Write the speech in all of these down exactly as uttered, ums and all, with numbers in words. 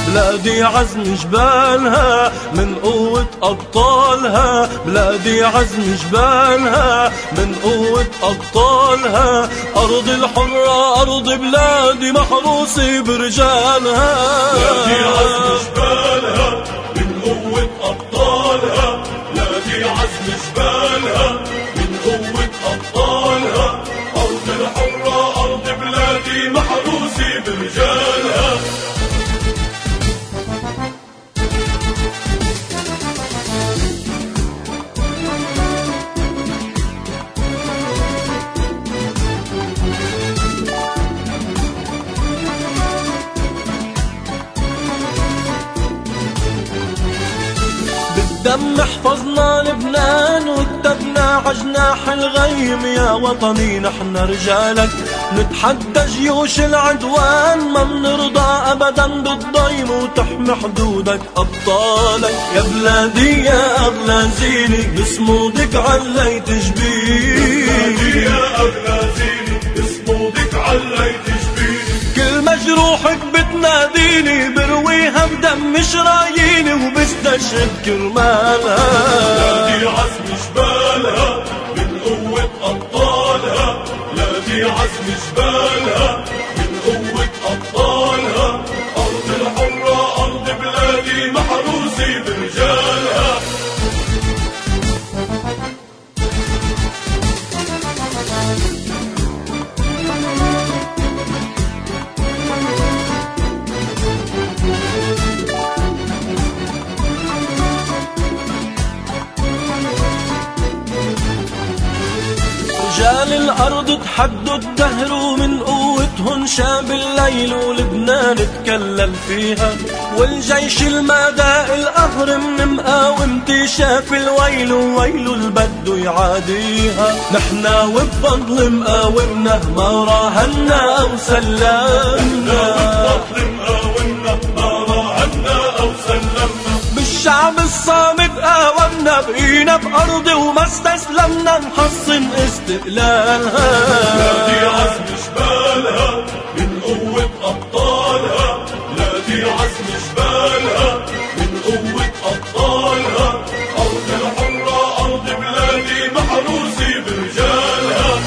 بلادي عزم جبالها من قوة أبطالها، بلادي عزم جبالها من قوة أبطالها. أرض الحرة أرض بلادي محروسة برجالها، بلادي عزم جبالها من قوة أبطالها، بلادي عزم جبالها من قوة أبطالها. أرض الحرة أرض بلادي محروسة برجالها. بالدم حفظنا لبنان وكتبنا عجناح الغيم. يا وطني نحن رجالك نتحدى جيوش العدوان، ما منرضى ابدا بالضيم وتحمي حدودك ابطالك. يا بلادي يا اغلى زيني بصمودك عليت جبيني، يا اغلى زيني بصمودك عليت جبيني. كل مجروحك بتناديني برويها بدم شراييني وبستشهد كرمالها. بلادي عزم جبالها من قوة أبطالها، بلادي عزم جبالها من قوة أبطالها. أرض الحرة أرض بلادي محروسة برجالها. رجال الأرض تحدوا الدهر ومن قوتهن شاب الليل ولبنان تكلل فيها. والجيش المدى القهر من مقاومتي شاف الويل وويل البدو يعاديها. نحنا وبفضل مقاومنا ما راهنا أو سلمنا، بالشعب الصامت قاومنا بقينا بأرض وما استسلمنا نحصن استقلالها. بلادي عزم جبالها من قوة أبطالها، بلادي عزم جبالها من قوة أبطالها. أرض الحرة أرض بلادي محروسة برجالها.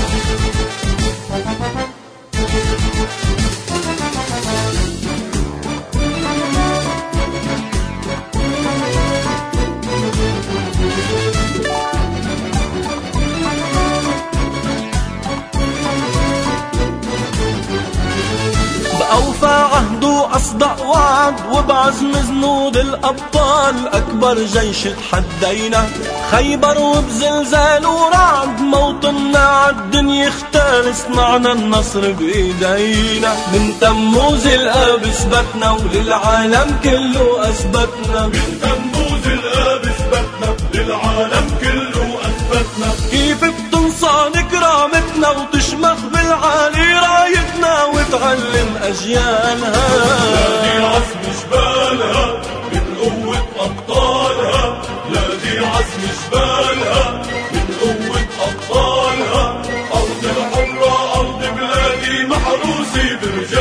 بأوفى عهد وأصدق وعد وبعزم جنود الأبطال. أكبر جيش تحدينا خيبر وبزلزال ورعد، موطننا عالدنيا اختار صنعنا النصر بإيدينا. من تموز الآب اثبتنا وللعالم كله أثبتنا، من تموز الآب اثبتنا للعالم كله أثبتنا. كيف بتنصان كرامتنا وتشمخ بالعالي رايتنا وتعلم أجيالها. بلادي عزم جبالها من قوة أبطالها، بلادي عزم جبالها من قوة أبطالها. أرض الحرة أرض بلادي محروسة برجالها.